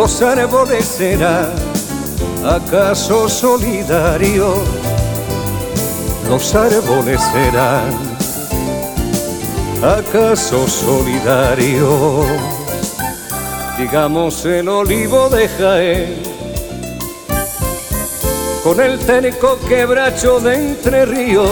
los árboles serán acaso solidarios, los árboles serán acaso solidarios. Digamos el olivo de Jaén con el terco quebracho de Entre Ríos,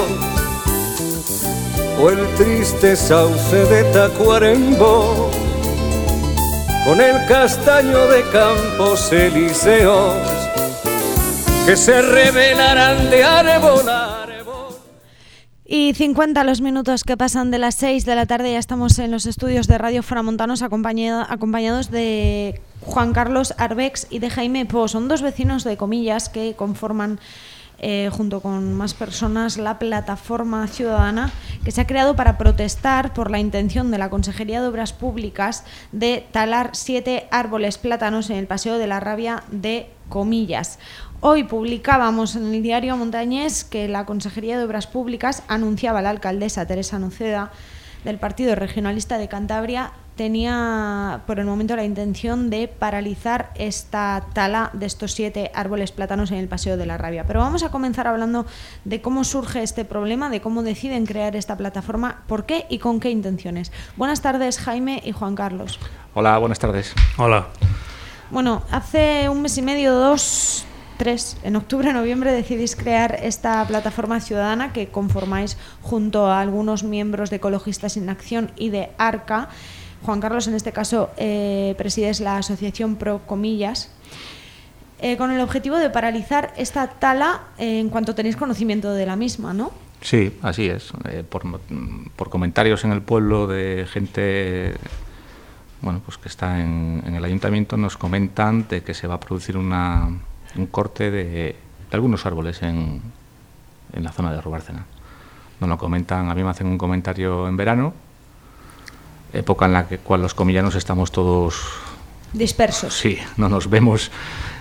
o el triste sauce de Tacuarembó, con el castaño de Campos Elíseos, que se revelarán de árbol a árbol. Y 50 los minutos que pasan de las 6 de la tarde, ya estamos en los estudios de Radio Foramontanos acompañados de Juan Carlos Arbex y de Jaime Po. Son dos vecinos de Comillas que conforman, junto con más personas, la plataforma ciudadana que se ha creado para protestar por la intención de la Consejería de Obras Públicas de talar 7 árboles plátanos en el Paseo de la Rabia de Comillas. Hoy publicábamos en el diario Montañés que la Consejería de Obras Públicas anunciaba a la alcaldesa Teresa Noceda del Partido Regionalista de Cantabria tenía por el momento la intención de paralizar esta tala de estos 7 árboles plátanos en el Paseo de la Rabia. Pero vamos a comenzar hablando de cómo surge este problema, de cómo deciden crear esta plataforma, por qué y con qué intenciones. Buenas tardes, Jaime y Juan Carlos. Hola, buenas tardes. Hola. Bueno, hace un mes y medio, 2, 3, en octubre, noviembre, decidís crear esta plataforma ciudadana que conformáis junto a algunos miembros de Ecologistas en Acción y de ARCA. Juan Carlos, en este caso, presides la asociación Pro Comillas, con el objetivo de paralizar esta tala en cuanto tenéis conocimiento de la misma, ¿no? Sí, así es. Por comentarios en el pueblo de gente, bueno, pues que está en el ayuntamiento, nos comentan de que se va a producir un corte de algunos árboles en la zona de Rubárcena. Nos lo comentan, a mí me hacen un comentario en verano, época en la cual los comillanos estamos todos dispersos. Sí, no nos vemos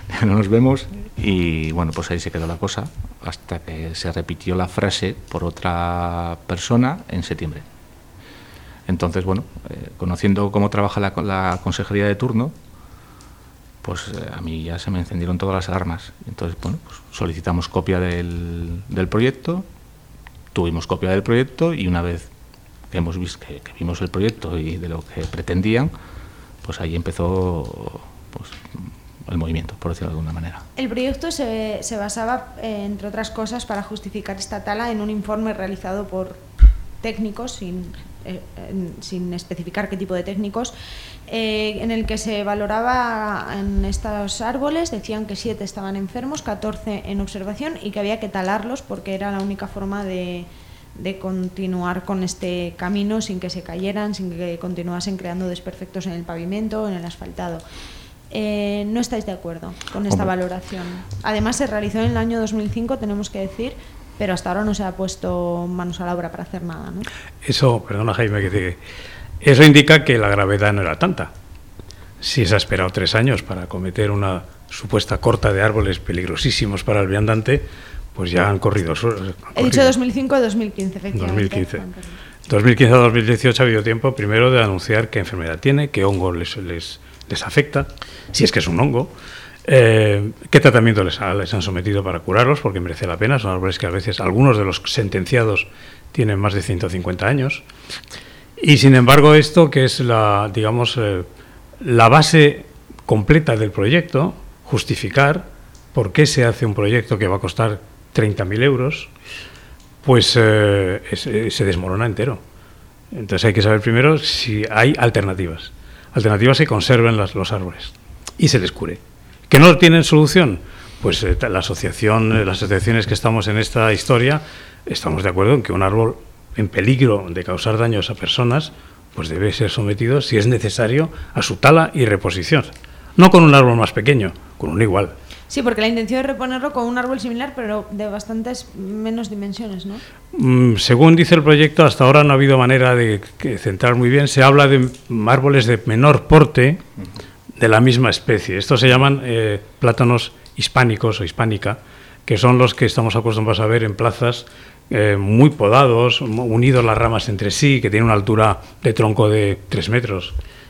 y bueno, pues ahí se quedó la cosa hasta que se repitió la frase por otra persona en septiembre. Entonces, bueno, conociendo cómo trabaja la consejería de turno, pues a mí ya se me encendieron todas las alarmas. Entonces, bueno, pues solicitamos copia del proyecto, tuvimos copia del proyecto y una vez que hemos visto que vimos el proyecto y de lo que pretendían, pues ahí empezó pues el movimiento, por decirlo de alguna manera. El proyecto se basaba, entre otras cosas, para justificar esta tala en un informe realizado por técnicos, sin especificar qué tipo de técnicos, en el que se valoraba en estos árboles, decían que 7 estaban enfermos, 14 en observación y que había que talarlos porque era la única forma de continuar con este camino sin que se cayeran, sin que continuasen creando desperfectos en el pavimento, en el asfaltado. ¿No estáis de acuerdo con esta valoración? Además, se realizó en el año 2005, tenemos que decir, pero hasta ahora no se ha puesto manos a la obra para hacer nada, ¿no? Eso, perdona Jaime, eso indica que la gravedad no era tanta. Si se ha esperado 3 años para cometer una supuesta corta de árboles peligrosísimos para el viandante, pues ya han corrido. He dicho 2005-2015, efectivamente. 2015 a 2018 ha habido tiempo, primero, de anunciar qué enfermedad tiene, qué hongo les afecta, si es que es un hongo, qué tratamiento les han sometido para curarlos, porque merece la pena. Son árboles que a veces, algunos de los sentenciados tienen más de 150 años. Y sin embargo, esto que es la base completa del proyecto, justificar por qué se hace un proyecto que va a costar 30.000 euros, pues se desmorona entero. Entonces hay que saber primero si hay alternativas que conserven los árboles y se les cure. ¿Que no tienen solución? Pues las asociaciones que estamos en esta historia estamos de acuerdo en que un árbol en peligro de causar daños a personas pues debe ser sometido, si es necesario, a su tala y reposición. No con un árbol más pequeño, con uno igual. Sí, porque la intención es reponerlo con un árbol similar, pero de bastantes menos dimensiones, ¿no? Según dice el proyecto, hasta ahora no ha habido manera de centrar muy bien. Se habla de árboles de menor porte de la misma especie. Estos se llaman plátanos hispánicos o hispánica, que son los que estamos acostumbrados a ver en plazas muy podados, unidos las ramas entre sí, que tienen una altura de tronco de 3 metros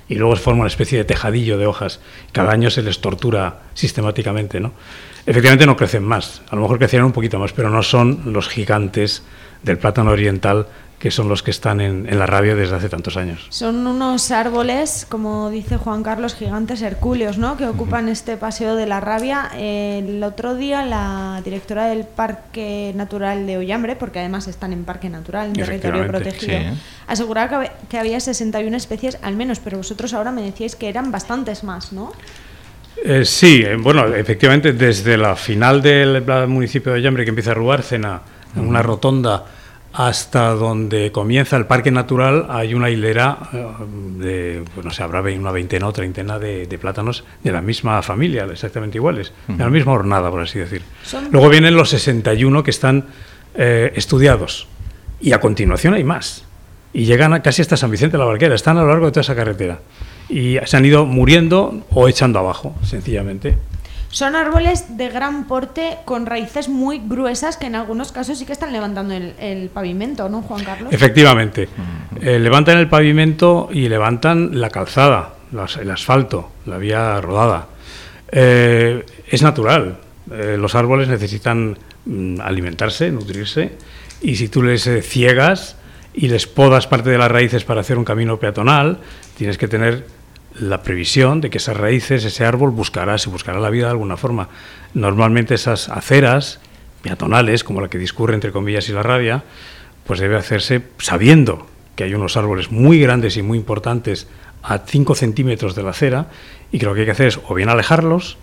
y luego se forma una especie de tejadillo de hojas. Cada año se les tortura sistemáticamente, ¿no? Efectivamente no crecen más, a lo mejor crecieran un poquito más, pero no son los gigantes del plátano oriental que son los que están en la rabia desde hace tantos años. Son unos árboles, como dice Juan Carlos, gigantes hercúleos, ¿no?, que ocupan este paseo de la rabia. El otro día la directora del Parque Natural de Ollambre, porque además están en Parque Natural, en territorio protegido, sí, aseguraba que había 61 especies al menos, pero vosotros ahora me decíais que eran bastantes más, ¿no? Sí, bueno, efectivamente desde la final del municipio de Ollambre, que empieza Rubárcena, en una rotonda, hasta donde comienza el Parque Natural, hay una hilera de, pues no sé, habrá una veintena o treintena de plátanos de la misma familia, exactamente iguales, de la misma hornada, por así decir. Luego vienen los 61 que están estudiados, y a continuación hay más, y llegan casi hasta San Vicente de la Barquera, están a lo largo de toda esa carretera, y se han ido muriendo o echando abajo, sencillamente. Son árboles de gran porte con raíces muy gruesas que en algunos casos sí que están levantando el pavimento, ¿no, Juan Carlos? Efectivamente. Levantan el pavimento y levantan la calzada, el asfalto, la vía rodada. Es natural. Los árboles necesitan alimentarse, nutrirse, y si tú les ciegas y les podas parte de las raíces para hacer un camino peatonal, tienes que tener la previsión de que esas raíces, ese árbol se buscará la vida de alguna forma. Normalmente esas aceras peatonales, como la que discurre entre comillas y la rabia, pues debe hacerse sabiendo que hay unos árboles muy grandes y muy importantes a 5 centímetros de la acera, y que lo que hay que hacer es o bien alejar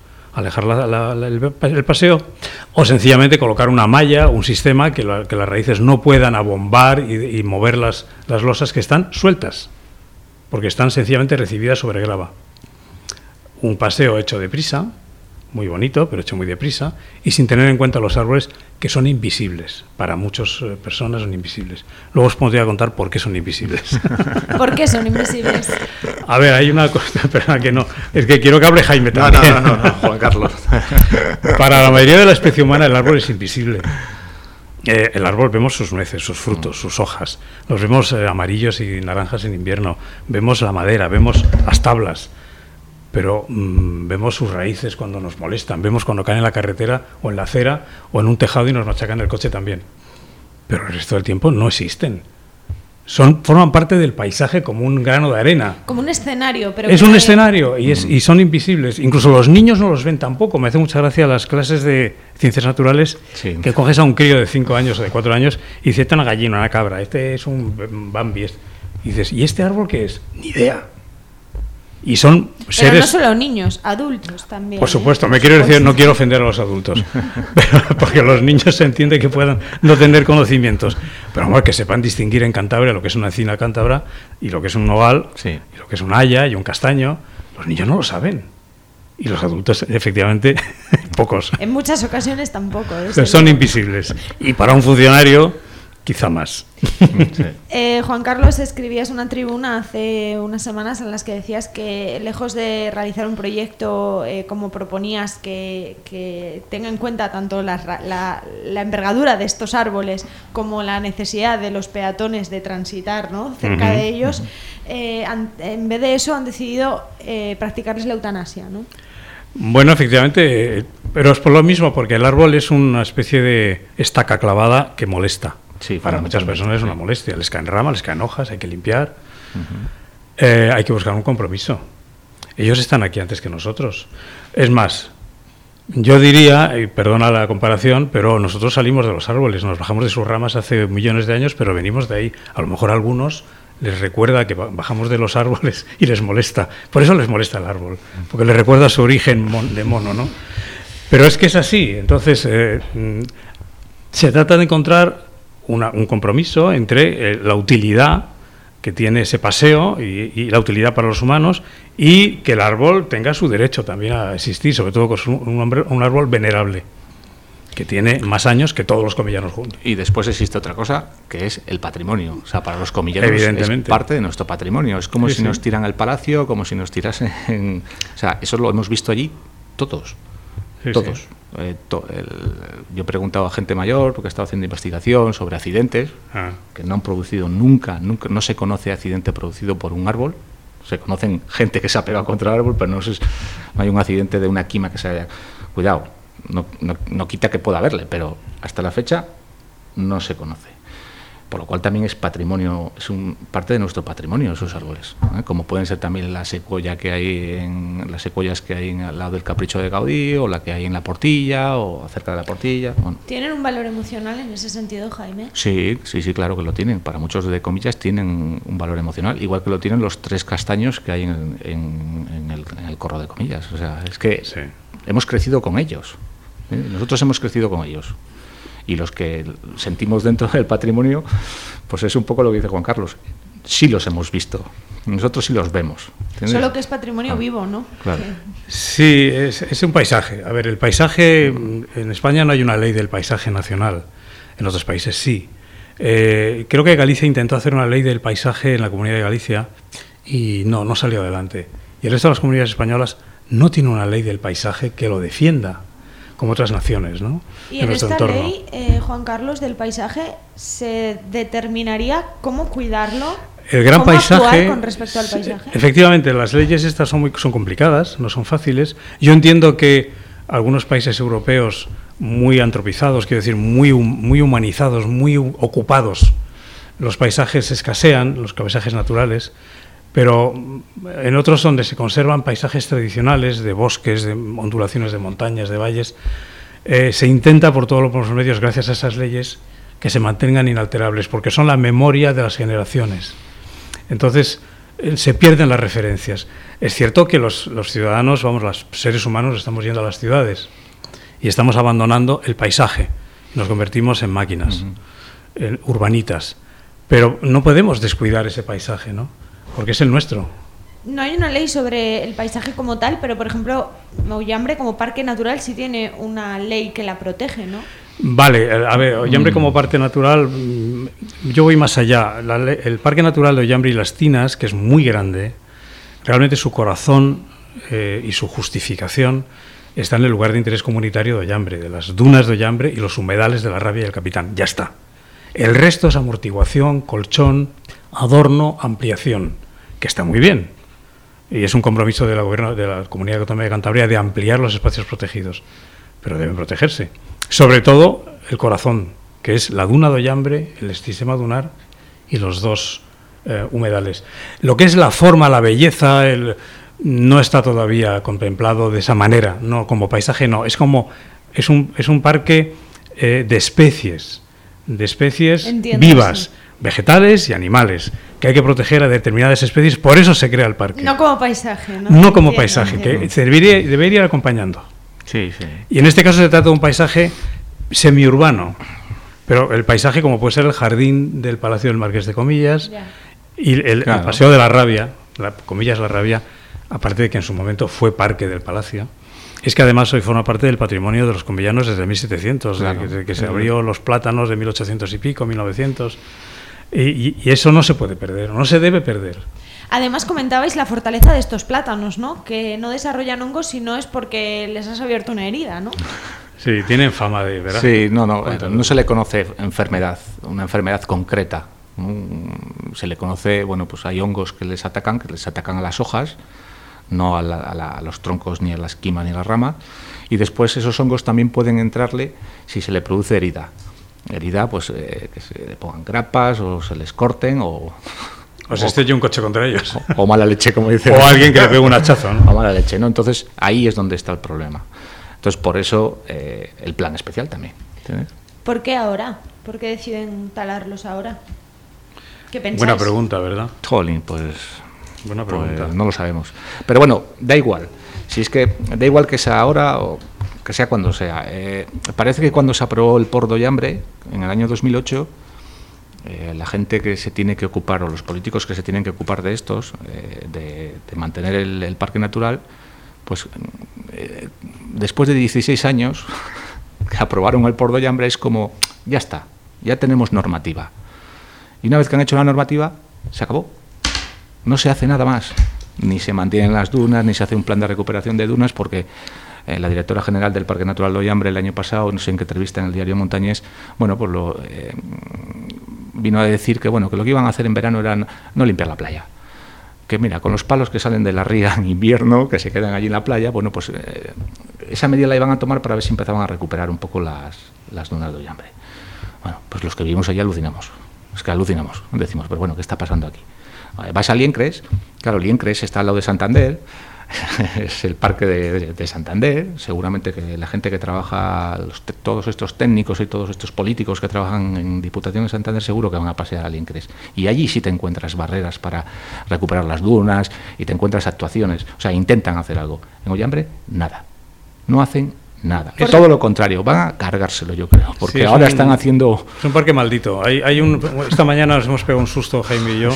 el paseo, o sencillamente colocar una malla, un sistema que las raíces no puedan abombar y mover las losas que están sueltas, porque están sencillamente recibidas sobre grava. Un paseo hecho deprisa, muy bonito, pero hecho muy deprisa, y sin tener en cuenta los árboles, que son invisibles. Para muchas personas son invisibles. Luego os podría contar por qué son invisibles. ¿Por qué son invisibles? A ver, hay una cosa, perdón, que no, es que quiero que hable Jaime también. No, Juan Carlos. Para la mayoría de la especie humana el árbol es invisible. El árbol vemos sus nueces, sus frutos, sus hojas, los vemos amarillos y naranjas en invierno, vemos la madera, vemos las tablas, pero vemos sus raíces cuando nos molestan, vemos cuando caen en la carretera o en la acera o en un tejado y nos machacan el coche también, pero el resto del tiempo no existen. Forman parte del paisaje como un grano de arena. Como un escenario. Pero es un escenario y son invisibles. Incluso los niños no los ven tampoco. Me hace mucha gracia las clases de ciencias naturales, sí, que coges a un crío de 5 años o de 4 años y dices, esta es una gallina, una cabra, este es un Bambi. Y dices, ¿y este árbol qué es? Ni idea. Y son seres... Pero no solo niños, adultos también. Por supuesto, me quiero decir, no quiero ofender a los adultos, pero, porque los niños se entiende que puedan no tener conocimientos, pero bueno, que sepan distinguir en Cantabria lo que es una encina cántabra y lo que es un nogal, sí, y lo que es un haya y un castaño. Los niños no lo saben. Y los adultos, efectivamente, pocos. En muchas ocasiones tampoco. Son invisibles. Y para un funcionario, quizá más. Sí. Juan Carlos, escribías una tribuna hace unas semanas en las que decías que lejos de realizar un proyecto como proponías que tenga en cuenta tanto la envergadura de estos árboles como la necesidad de los peatones de transitar, ¿no?, cerca de ellos, en vez de eso han decidido practicarles la eutanasia, ¿no? Bueno, efectivamente, pero es por lo mismo, porque el árbol es una especie de estaca clavada que molesta. Sí, para muchas personas es una molestia. Les caen ramas, les caen hojas, hay que limpiar. Hay que buscar un compromiso. Ellos están aquí antes que nosotros. Es más, yo diría, y perdona la comparación, pero nosotros salimos de los árboles, nos bajamos de sus ramas hace millones de años, pero venimos de ahí. A lo mejor a algunos les recuerda que bajamos de los árboles y les molesta. Por eso les molesta el árbol, porque les recuerda su origen de mono, ¿no? Pero es que es así. Entonces, se trata de encontrar un compromiso entre la utilidad que tiene ese paseo y la utilidad para los humanos, y que el árbol tenga su derecho también a existir, sobre todo con un árbol venerable, que tiene más años que todos los comillanos juntos. Y después existe otra cosa, que es el patrimonio. O sea, para los comillanos es parte de nuestro patrimonio. Es como si nos tiran el palacio, como si nos tirasen... O sea, eso lo hemos visto allí todos. Todos. Sí. Yo he preguntado a gente mayor, porque he estado haciendo investigación sobre accidentes que no han producido nunca no se conoce accidente producido por un árbol. O Se conocen gente que se ha pegado contra el árbol, pero no hay un accidente de una quima que se haya... Cuidado, no quita que pueda haberle, pero hasta la fecha no se conoce. Por lo cual también es patrimonio, parte de nuestro patrimonio esos árboles, ¿eh? Como pueden ser también las secuoyas que hay al lado del Capricho de Gaudí, o la que hay en la Portilla, o cerca de la Portilla. Bueno. ¿Tienen un valor emocional en ese sentido, Jaime? Sí, claro que lo tienen. Para muchos de comillas tienen un valor emocional, igual que lo tienen los 3 castaños que hay en el Corro de Comillas. O sea, es que sí. Hemos crecido con ellos. Nosotros hemos crecido con ellos. Y los que sentimos dentro del patrimonio, pues es un poco lo que dice Juan Carlos. Sí los hemos visto, nosotros sí los vemos. ¿Entiendes? Solo que es patrimonio vivo, ¿no? Claro. Sí, es un paisaje. A ver, el paisaje, en España no hay una ley del paisaje nacional, en otros países sí. Creo que Galicia intentó hacer una ley del paisaje en la Comunidad de Galicia y no salió adelante. Y el resto de las comunidades españolas no tiene una ley del paisaje que lo defienda, como otras naciones, ¿no? Y en esta entorno. Ley, Juan Carlos, del paisaje, ¿se determinaría cómo cuidarlo? El gran ¿Cómo paisaje, actuar con respecto al paisaje? Efectivamente, las leyes estas son complicadas, no son fáciles. Yo entiendo que algunos países europeos muy antropizados, quiero decir, muy humanizados, muy ocupados, los paisajes escasean, los paisajes naturales, pero en otros donde se conservan paisajes tradicionales de bosques, de ondulaciones de montañas, de valles, se intenta por todos los medios, gracias a esas leyes, que se mantengan inalterables, porque son la memoria de las generaciones. Entonces, se pierden las referencias. Es cierto que los ciudadanos, los seres humanos, estamos yendo a las ciudades y estamos abandonando el paisaje. Nos convertimos en máquinas, en urbanitas. Pero no podemos descuidar ese paisaje, ¿no? Porque es el nuestro. No hay una ley sobre el paisaje como tal, pero, por ejemplo, Ollambre como parque natural sí tiene una ley que la protege, ¿no? Vale, a ver, Ollambre como parque natural, yo voy más allá. El Parque Natural de Ollambre y Las Tinas, que es muy grande, realmente su corazón y su justificación está en el lugar de interés comunitario de Ollambre, de las dunas de Ollambre y los humedales de la Rabia y el Capitán. Ya está. El resto es amortiguación, colchón, adorno, ampliación, que está muy bien. Y es un compromiso del gobierno de la Comunidad Autónoma de Cantabria de ampliar los espacios protegidos, pero deben protegerse. Sobre todo el corazón, que es la duna de Ollambre, el sistema dunar y los 2 humedales. Lo que es la forma, la belleza, no está todavía contemplado de esa manera, no como paisaje, no. Es un parque de especies Entiendo, vivas, sí. Vegetales y animales, que hay que proteger a determinadas especies, por eso se crea el parque. No como paisaje, ¿no? No como paisaje, que debería ir acompañando. Sí. Y en este caso se trata de un paisaje semiurbano, pero el paisaje como puede ser el jardín del Palacio del Marqués de Comillas y el Paseo de la Rabia, Comillas la Rabia, aparte de que en su momento fue parque del Palacio. Es que además hoy forma parte del patrimonio de los comillanos desde 1700, desde que se abrió los plátanos de 1800 y pico, 1900, y eso no se puede perder, no se debe perder. Además comentabais la fortaleza de estos plátanos, ¿no? Que no desarrollan hongos si no es porque les has abierto una herida, ¿no? Sí, tienen fama de, ¿verdad? Sí, no se le conoce una enfermedad concreta. Se le conoce, pues hay hongos que les atacan a las hojas, no a los troncos, ni a la esquima, ni a la rama, y después esos hongos también pueden entrarle si se le produce herida, que se le pongan grapas, o se les corten, o se estrella un coche contra ellos. O mala leche, como dice. O alguien que le pegue un hachazo, ¿no? O mala leche, ¿no? Entonces, ahí es donde está el problema. Entonces, por eso, el plan especial también. ¿Entiendes? ¿Por qué ahora? ¿Por qué deciden talarlos ahora? ¿Qué pensáis? Buena pregunta, ¿verdad? Jolín, pues buena pregunta. No lo sabemos. Pero bueno, da igual. Si es que da igual que sea ahora o que sea cuando sea. Parece que cuando se aprobó el POR de Ollambre, en el año 2008, la gente que se tiene que ocupar, o los políticos que se tienen que ocupar de estos, de mantener el parque natural, pues después de 16 años que aprobaron el POR de Ollambre, es como, ya está, ya tenemos normativa. Y una vez que han hecho la normativa, se acabó. No se hace nada más. Ni se mantienen las dunas, ni se hace un plan de recuperación de dunas, porque la directora general del Parque Natural de Ollambre el año pasado, no sé en qué entrevista en el diario Montañés, vino a decir que lo que iban a hacer en verano era no limpiar la playa. que mira, con los palos que salen de la ría en invierno, que se quedan allí en la playa, bueno, pues esa medida la iban a tomar para ver si empezaban a recuperar un poco las dunas de Ollambre. Bueno, pues los que vivimos allí alucinamos. Es que alucinamos. Decimos, pero bueno, ¿qué está pasando aquí? Vas a Liencres, claro, Liencres está al lado de Santander, es el parque de Santander, seguramente que la gente que trabaja, todos estos técnicos y todos estos políticos que trabajan en Diputación de Santander seguro que van a pasear a Liencres. Y allí sí te encuentras barreras para recuperar las dunas y te encuentras actuaciones, o sea, intentan hacer algo. En Ollambre, nada. No hacen nada. Es todo lo contrario, van a cargárselo, yo creo, porque ahora están haciendo... Es un parque maldito. Esta mañana nos hemos pegado un susto, Jaime y yo,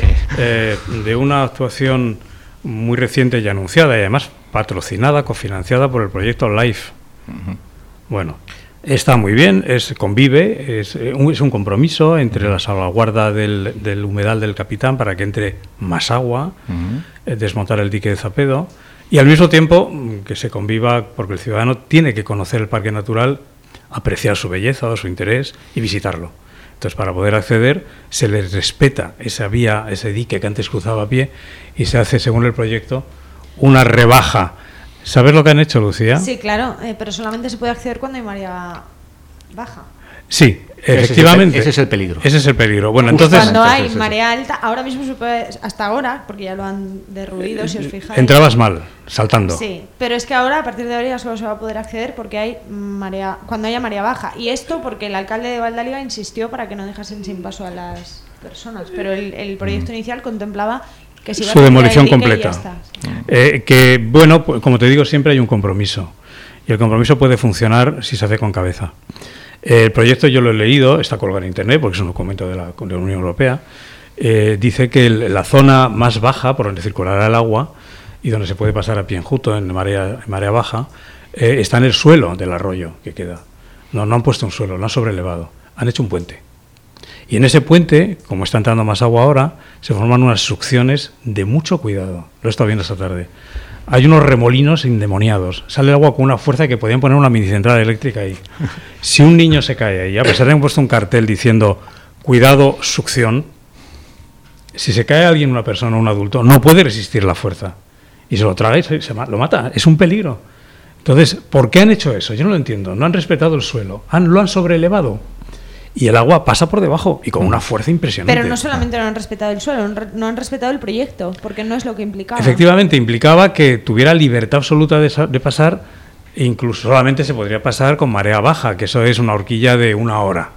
de una actuación muy reciente y anunciada, y además patrocinada, cofinanciada por el proyecto LIFE. Bueno, está muy bien, convive, es un compromiso entre la salvaguarda del humedal del Capitán para que entre más agua, desmontar el dique de Zapedo, y al mismo tiempo que se conviva, porque el ciudadano tiene que conocer el parque natural, apreciar su belleza o su interés y visitarlo. Entonces, para poder acceder, se les respeta esa vía, ese dique que antes cruzaba a pie, y se hace, según el proyecto, una rebaja. ¿Sabes lo que han hecho, Lucía? Sí, claro, pero solamente se puede acceder cuando hay marea baja. Sí, efectivamente. Ese es el peligro. Ese es el peligro. Bueno, entonces... Cuando hay marea alta, ahora mismo se puede, hasta ahora, porque ya lo han derruido, si os fijáis. Entrabas mal, saltando. Sí, pero es que ahora, a partir de ahora, ya solo se va a poder acceder porque hay cuando haya marea baja. Y esto porque el alcalde de Valdáliga insistió para que no dejasen sin paso a las personas. Pero el proyecto inicial contemplaba que se iba su a demolición el completa. Que, bueno, pues, como te digo, siempre hay un compromiso. Y el compromiso puede funcionar si se hace con cabeza. El proyecto yo lo he leído, está colgado en Internet porque es un documento de la Unión Europea. Dice que la zona más baja por donde circulará el agua y donde se puede pasar a pie enjuto en marea baja está en el suelo del arroyo que queda. No han puesto un suelo, lo han sobrelevado, han hecho un puente. Y en ese puente, como está entrando más agua ahora, se forman unas succiones de mucho cuidado. Lo he estado viendo esta tarde. Hay unos remolinos endemoniados. Sale el agua con una fuerza que podían poner una minicentral eléctrica ahí. Si un niño se cae ahí, a pesar de que han puesto un cartel diciendo cuidado, succión, si se cae alguien, una persona o un adulto, no puede resistir la fuerza. Y se lo traga y lo mata. Es un peligro. Entonces, ¿por qué han hecho eso? Yo no lo entiendo. No han respetado el suelo. Lo han sobrelevado. Y el agua pasa por debajo y con una fuerza impresionante. Pero no solamente no han respetado el suelo, no han respetado el proyecto, porque no es lo que implicaba. Efectivamente, implicaba que tuviera libertad absoluta de pasar, e incluso solamente se podría pasar con marea baja, que eso es una horquilla de 1 hora.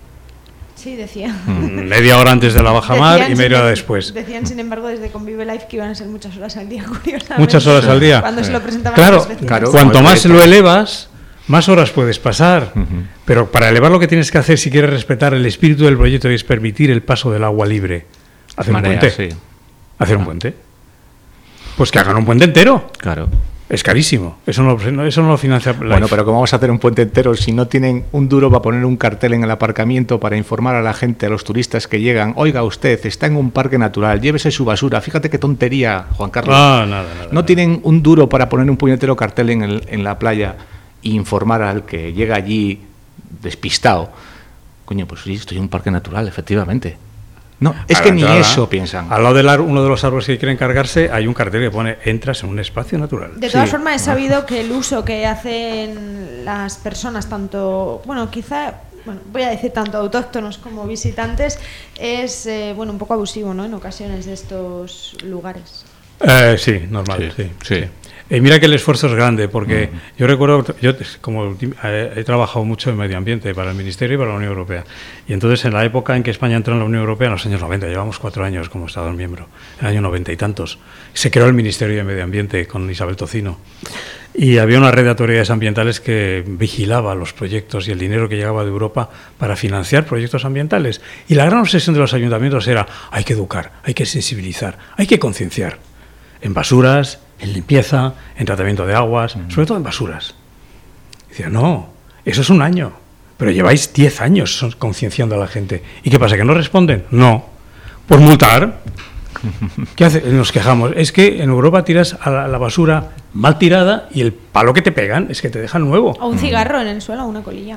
Sí, decía. Media hora antes de la bajamar y media hora después. Decían, sin embargo, desde Convive Life que iban a ser muchas horas al día, curiosamente. Muchas horas al día. Cuando se lo presentaban claro, cuanto más lo elevas, más horas puedes pasar. Pero para elevar lo que tienes que hacer si quieres respetar el espíritu del proyecto y es permitir el paso del agua libre. Hacer un puente. Sí. Hacer un puente. Pues que hagan un puente entero. Claro. Es carísimo. Eso no lo financia Life. Bueno, pero ¿cómo vamos a hacer un puente entero si no tienen un duro para poner un cartel en el aparcamiento para informar a la gente, a los turistas que llegan? Oiga, usted está en un parque natural, llévese su basura. Fíjate qué tontería, Juan Carlos. Nada. No tienen un duro para poner un puñetero cartel en la playa e informar al que llega allí despistado. Coño, pues sí, estoy en un parque natural, efectivamente. No, es que ni eso piensan. Al lado de uno de los árboles que quieren cargarse hay un cartel que pone entras en un espacio natural. De todas formas, he sabido que el uso que hacen las personas, tanto, voy a decir tanto autóctonos como visitantes, es un poco abusivo, ¿no? En ocasiones de estos lugares. Sí, normal, sí. Mira que el esfuerzo es grande, porque yo recuerdo, como he trabajado mucho en medio ambiente para el Ministerio y para la Unión Europea, y entonces en la época en que España entró en la Unión Europea, en los años 90, llevamos 4 años como Estado miembro, en el año 90 y tantos, se creó el Ministerio de Medio Ambiente con Isabel Tocino, y había una red de autoridades ambientales que vigilaba los proyectos y el dinero que llegaba de Europa para financiar proyectos ambientales, y la gran obsesión de los ayuntamientos era, hay que educar, hay que sensibilizar, hay que concienciar, en basuras, en limpieza, en tratamiento de aguas, sobre todo en basuras. Decía, no, eso es 1 año, pero lleváis 10 años concienciando a la gente. ¿Y qué pasa, que no responden? No, por multar. ¿Qué hace? Nos quejamos. Es que en Europa tiras a la basura mal tirada y el palo que te pegan es que te dejan nuevo. O un cigarro en el suelo, o una colilla.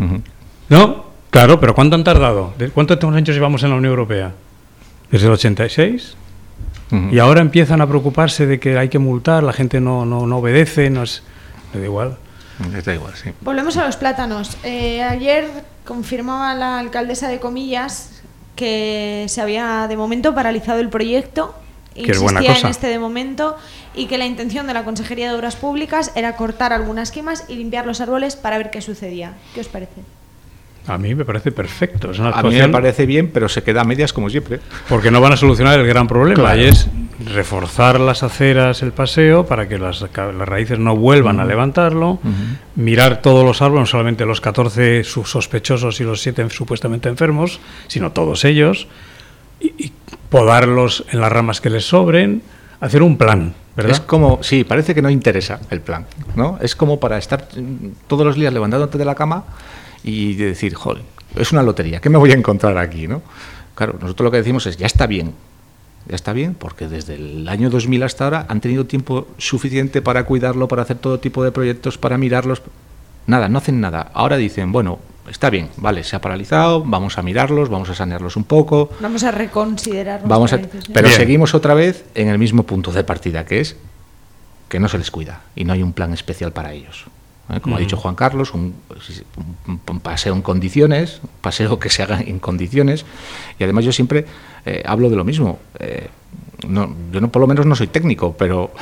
No, claro, pero ¿cuánto han tardado? ¿Cuántos años llevamos en la Unión Europea? ¿Desde el 86? Y ahora empiezan a preocuparse de que hay que multar, la gente no obedece, le da igual. Les da igual, sí. Volvemos a los plátanos. Ayer confirmaba la alcaldesa de Comillas que se había de momento paralizado el proyecto. Que es buena cosa. En este de momento, y que la intención de la Consejería de Obras Públicas era cortar algunas quimas y limpiar los árboles para ver qué sucedía. ¿Qué os parece? A mí me parece perfecto. Es una A mí me parece bien, pero se queda a medias como siempre. Porque no van a solucionar el gran problema, Claro. y es reforzar las aceras, el paseo, para que las raíces no vuelvan a levantarlo, mirar todos los árboles, no solamente los 14 sospechosos y los 7 supuestamente enfermos, sino todos ellos, y podarlos en las ramas que les sobren, hacer un plan, ¿verdad? Es como, sí, parece que no interesa el plan, ¿no? Es como para estar todos los días levantándote de la cama y decir, joder, es una lotería, ¿qué me voy a encontrar aquí, no? Claro, nosotros lo que decimos es, ya está bien, porque desde el año 2000 hasta ahora han tenido tiempo suficiente para cuidarlo, para hacer todo tipo de proyectos, para mirarlos. Nada, no hacen nada. Ahora dicen, bueno, está bien, vale, se ha paralizado, vamos a mirarlos, vamos a sanearlos un poco. Vamos a reconsiderar. Pero Bien. seguimos otra vez en el mismo punto de partida, que es que no se les cuida y no hay un plan especial para ellos. Como ha dicho Juan Carlos, un paseo en condiciones, un paseo que se haga en condiciones. Y además yo siempre hablo de lo mismo. Yo por lo menos no soy técnico, pero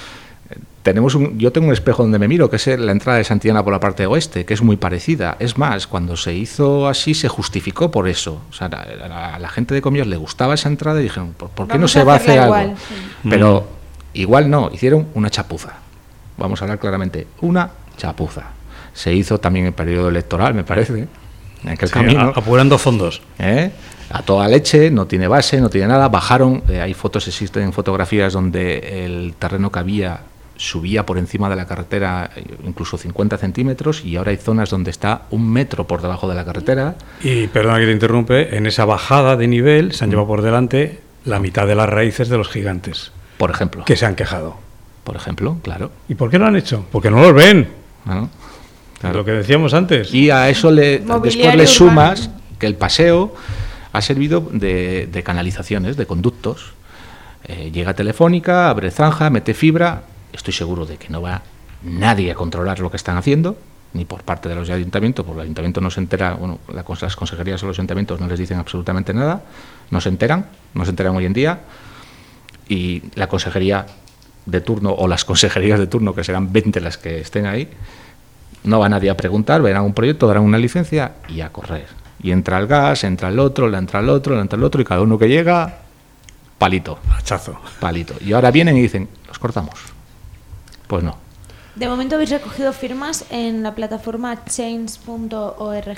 yo tengo un espejo donde me miro, que es la entrada de Santillana por la parte oeste, que es muy parecida. Es más, cuando se hizo así se justificó por eso. O sea, a la gente de Comillas le gustaba esa entrada y dijeron, ¿por qué no se va a hacer algo? Igual, sí. Pero igual no, hicieron una chapuza. Vamos a hablar claramente, una chapuza. Se hizo también en periodo electoral, me parece, en aquel camino. Apurando fondos. A toda leche, no tiene base, no tiene nada. Bajaron, hay fotos, existen fotografías donde el terreno que había subía por encima de la carretera incluso 50 centímetros, y ahora hay zonas donde está 1 metro por debajo de la carretera. Y perdona que te interrumpe, en esa bajada de nivel se han llevado por delante la mitad de las raíces de los gigantes. Por ejemplo. Que se han quejado. Por ejemplo, claro. ¿Y por qué lo han hecho? Porque no los ven. Bueno, claro. Lo que decíamos antes. Y a eso después le urbano. sumas que el paseo ha servido de canalizaciones, de conductos. Llega Telefónica, abre zanja, mete fibra. Estoy seguro de que no va nadie a controlar lo que están haciendo, ni por parte de los ayuntamientos, porque el ayuntamiento no se entera, bueno, las consejerías o los ayuntamientos no les dicen absolutamente nada, no se enteran hoy en día, y la consejería de turno o las consejerías de turno, que serán 20 las que estén ahí, no va nadie a preguntar, verán un proyecto, darán una licencia y a correr. Y entra el gas, entra el otro, le entra el otro, y cada uno que llega, palito. Hachazo. Palito. Y ahora vienen y dicen, los cortamos. Pues no. De momento habéis recogido firmas en la plataforma change.org.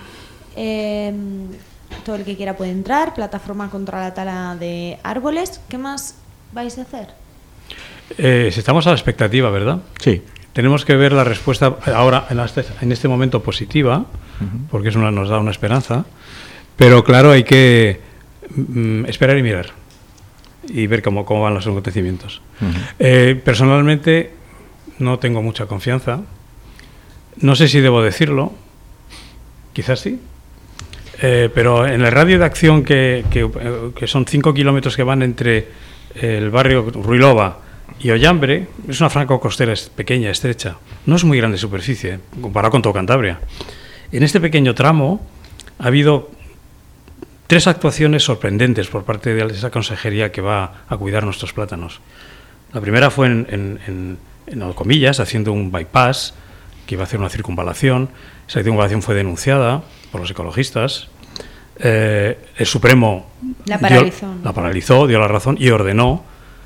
Todo el que quiera puede entrar. Plataforma contra la tala de árboles. ¿Qué más vais a hacer? Estamos a la expectativa, ¿verdad? Sí. Tenemos que ver la respuesta ahora, en este momento, positiva, porque nos da una esperanza. Pero claro, hay que esperar y mirar y ver cómo van los acontecimientos. Personalmente no tengo mucha confianza. No sé si debo decirlo, quizás sí. Pero en el radio de acción que son 5 kilómetros que van entre el barrio Ruilova y Ollambre, es una franja costera pequeña, estrecha. No es muy grande superficie, comparado con todo Cantabria. En este pequeño tramo ha habido 3 actuaciones sorprendentes por parte de esa consejería que va a cuidar nuestros plátanos. La primera fue en Comillas, haciendo un bypass que iba a hacer una circunvalación. Esa circunvalación fue denunciada por los ecologistas. El Supremo la paralizó, dio la razón y ordenó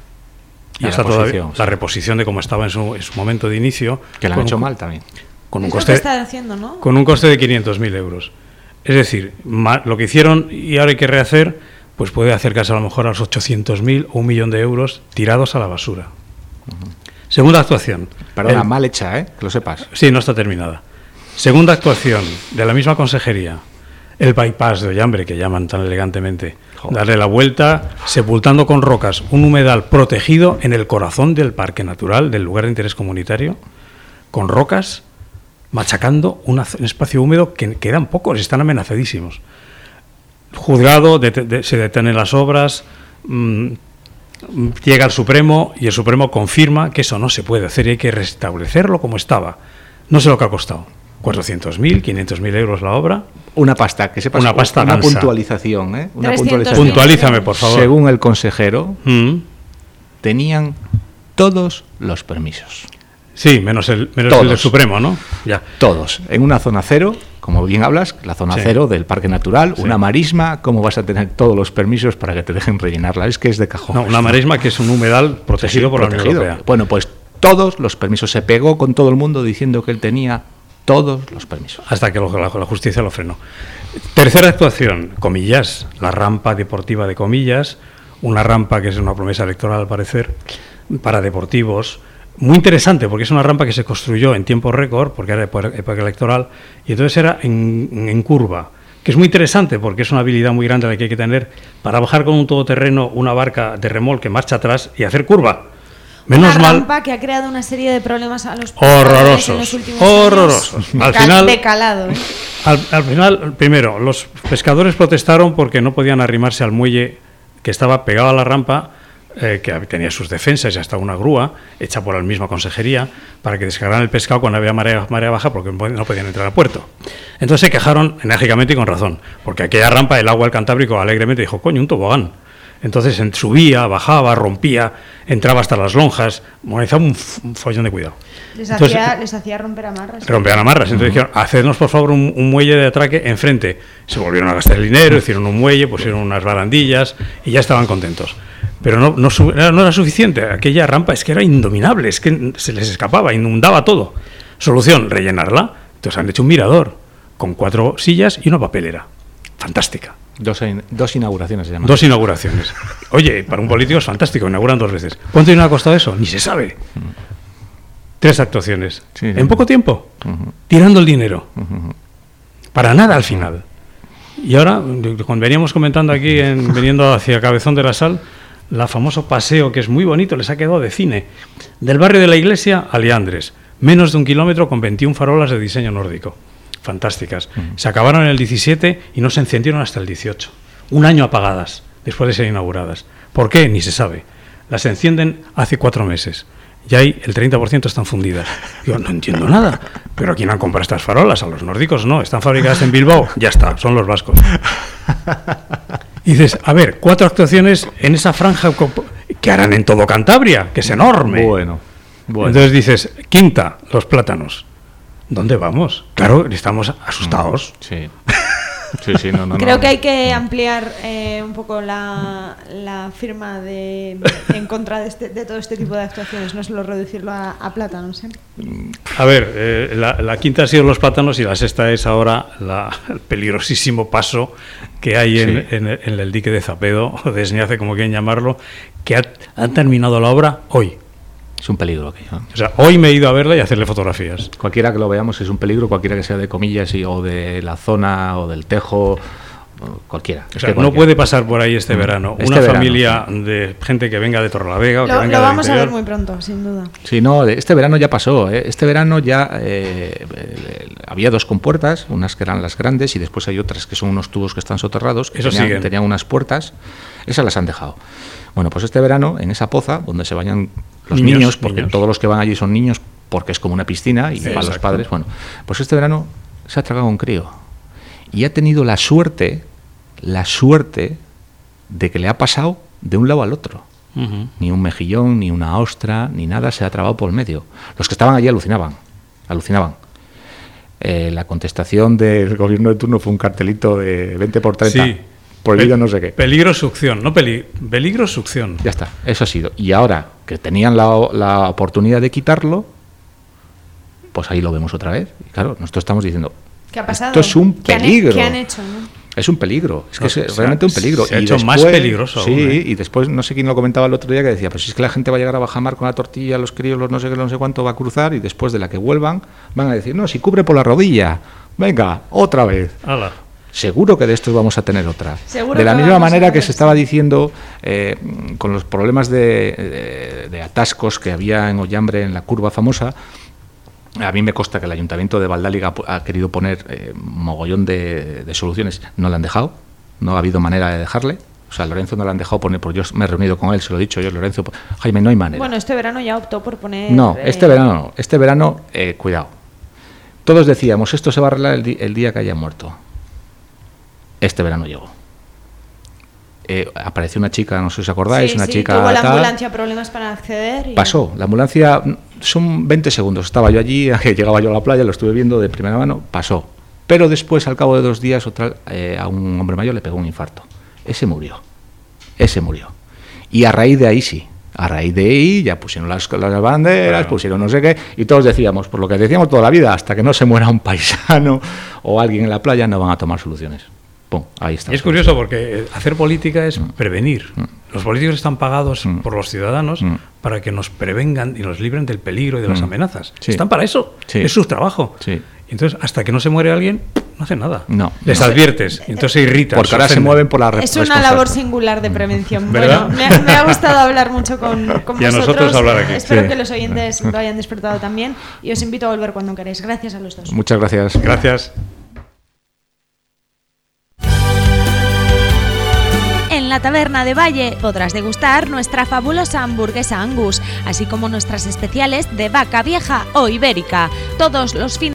La reposición de cómo estaba en su momento de inicio. Que la han hecho mal también. Con un es coste, lo que está haciendo, ¿no? Con un coste de 500.000 euros. Es decir, lo que hicieron y ahora hay que rehacer, pues puede acercarse a lo mejor a los 800.000 o 1 millón de euros tirados a la basura. Segunda actuación. Perdona, mal hecha, que lo sepas. Sí, no está terminada. Segunda actuación de la misma consejería. El bypass de Ollambre, que llaman tan elegantemente. Joder. Darle la vuelta, sepultando con rocas un humedal protegido en el corazón del parque natural, del lugar de interés comunitario, con rocas, machacando un espacio húmedo que quedan pocos, están amenazadísimos. Juzgado, se detienen las obras, llega al Supremo y el Supremo confirma que eso no se puede hacer y hay que restablecerlo como estaba. No sé lo que ha costado. 400.000, 500.000 euros la obra. Una pasta, que sepas. Una pasta una gansa. puntualización, ¿eh? Una 300.000. puntualización. Puntualízame, por favor. Según el consejero, Mm. tenían todos los permisos. Sí, menos el del Todos. Supremo, ¿no? Ya. Todos. En una zona cero, como bien hablas, la zona Sí. cero del Parque Natural, Sí. una marisma, ¿cómo vas a tener todos los permisos para que te dejen rellenarla? Es que es de cajón. No, una marisma que es un humedal protegido por la Unión Protegido. Europea. Bueno, pues todos los permisos. Se pegó con todo el mundo diciendo que él tenía todos los permisos. Hasta que la justicia lo frenó. Tercera actuación, Comillas, la rampa deportiva de Comillas, una rampa que es una promesa electoral al parecer, para deportivos. Muy interesante porque es una rampa que se construyó en tiempo récord, porque era época electoral, y entonces era en curva, que es muy interesante porque es una habilidad muy grande la que hay que tener para bajar con un todoterreno una barca de remolque marcha atrás y hacer curva. Menos Una mal. rampa que ha creado una serie de problemas a los Horrorosos, en los últimos horrorosos. años. Al final- De calado, ¿eh? Al final, primero, los pescadores protestaron porque no podían arrimarse al muelle que estaba pegado a la rampa, que tenía sus defensas y hasta una grúa hecha por la misma consejería para que descargaran el pescado cuando había marea baja porque no podían entrar al puerto. Entonces se quejaron enérgicamente y con razón, porque aquella rampa, el agua del Cantábrico alegremente dijo, coño, un tobogán. Entonces subía, bajaba, rompía, entraba hasta las lonjas, monetaba un follón de cuidado. Les Entonces, hacía romper amarras. rompían amarras. Entonces dijeron, hacednos por favor un muelle de atraque enfrente. Se volvieron a gastar el dinero, hicieron un muelle, pusieron unas barandillas y ya estaban contentos. Pero no era suficiente. Aquella rampa es que era indominable, es que se les escapaba, inundaba todo. Solución, rellenarla. Entonces han hecho un mirador con 4 sillas y una papelera. Fantástica. Dos inauguraciones se llaman. 2 inauguraciones. Oye, para un político es fantástico, inauguran 2 veces. ¿Cuánto dinero ha costado eso? Ni se sabe. 3 actuaciones. Sí, sí. En poco tiempo. Ujú. Tirando el dinero. Ujú. Para nada al final. Y ahora, cuando veníamos comentando aquí, veniendo hacia Cabezón de la Sal, la famoso paseo, que es muy bonito, les ha quedado de cine. Del barrio de la Iglesia a Liandres. Menos de 1 kilómetro con 21 farolas de diseño nórdico. Fantásticas. Se acabaron en el 17 y no se encendieron hasta el 18. Un año apagadas, después de ser inauguradas. ¿Por qué? Ni se sabe. Las encienden hace 4 meses. Y ahí el 30% están fundidas. Yo no entiendo nada. ¿Pero a quién han comprado estas farolas? A los nórdicos no. Están fabricadas en Bilbao. Ya está, son los vascos. Y dices, a ver, 4 actuaciones en esa franja que harán en todo Cantabria, que es enorme. Bueno. Entonces dices, quinta, los plátanos. ¿Dónde vamos? Claro, estamos asustados. Sí. Sí, no. Creo que hay que ampliar un poco la firma en contra de todo este tipo de actuaciones, no solo reducirlo a plátanos. A ver, la quinta ha sido los plátanos y la sexta es ahora el peligrosísimo paso que hay en el dique de Zapedo, o de Esñace, como quieran llamarlo, que han terminado la obra hoy. Es un peligro aquello. O sea, hoy me he ido a verla y a hacerle fotografías. Cualquiera que lo veamos es un peligro, cualquiera que sea de Comillas o de la zona o del Tejo, cualquiera. O sea, no puede pasar por ahí este verano una familia de gente que venga de Torrelavega o que venga Lo del vamos a ver interior. muy pronto, sin duda. Sí, no, este verano ya pasó. Este verano ya había 2 compuertas, unas que eran las grandes y después hay otras que son unos tubos que están soterrados, que tenían unas puertas. Esas las han dejado. Bueno, pues este verano, en esa poza, donde se bañan los niños, porque todos los que van allí son niños, porque es como una piscina y para los padres, bueno, pues este verano se ha tragado un crío y ha tenido la suerte de que le ha pasado de un lado al otro. Uh-huh. Ni un mejillón, ni una ostra, ni nada se ha trabado por el medio. Los que estaban allí alucinaban. La contestación del gobierno de turno fue un cartelito de 20 por 30. Sí. Prohibido no sé qué. Peligro succión, no peligro succión. Ya está, eso ha sido. Y ahora que tenían la oportunidad de quitarlo, pues ahí lo vemos otra vez. Y claro, nosotros estamos diciendo, ¿qué ha pasado? esto es un peligro. ¿Qué han hecho? ¿No? Es un peligro, es que es realmente un peligro. Se ha hecho más peligroso Sí, aún, ¿eh? Y después, no sé quién lo comentaba el otro día, que decía, pues si es que la gente va a llegar a bajamar con la tortilla, los críos, los no sé cuánto va a cruzar, y después de la que vuelvan, van a decir, no, si cubre por la rodilla, venga, otra vez. ¡Hala! Seguro que de estos vamos a tener otra. Seguro de la que misma vamos a manera ver, que se estaba diciendo con los problemas de atascos que había en Ollambre, en la curva famosa. A mí me consta que el Ayuntamiento de Valdáliga ha querido poner mogollón de soluciones. No le han dejado, no ha habido manera de dejarle. O sea, Lorenzo no le han dejado poner, porque yo me he reunido con él, se lo he dicho yo, Lorenzo, Jaime, no hay manera. Bueno, este verano ya optó por poner... No, este verano no. Este verano, cuidado. Todos decíamos, esto se va a arreglar el día que haya muerto. Este verano llegó. Apareció una chica, no sé si os acordáis, una chica... tuvo la ambulancia problemas para acceder. Pasó, la ambulancia, son 20 segundos. Estaba yo allí, llegaba yo a la playa, lo estuve viendo de primera mano, pasó. Pero después, al cabo de 2 días, a un hombre mayor le pegó un infarto. Ese murió. Y a raíz de ahí sí. A raíz de ahí ya pusieron las banderas, claro, pusieron no sé qué, y todos decíamos, por lo que decíamos toda la vida, hasta que no se muera un paisano o alguien en la playa, no van a tomar soluciones. Pum, ahí está. Y es curioso porque hacer política es prevenir. Los políticos están pagados por los ciudadanos para que nos prevengan y nos libren del peligro y de las amenazas. Sí. Están para eso. Sí. Es su trabajo. Sí. Y entonces, hasta que no se muere alguien, no hacen nada. No. Les adviertes, y entonces se irritan. Porque ahora se mueven por la Es una labor singular de prevención. Bueno, me ha gustado hablar mucho con vosotros. Y a nosotros hablar aquí. Espero que los oyentes lo hayan despertado también. Y os invito a volver cuando queráis. Gracias a los dos. Muchas gracias. Gracias. En la Taberna de Valle podrás degustar nuestra fabulosa hamburguesa Angus, así como nuestras especiales de vaca vieja o ibérica. Todos los fines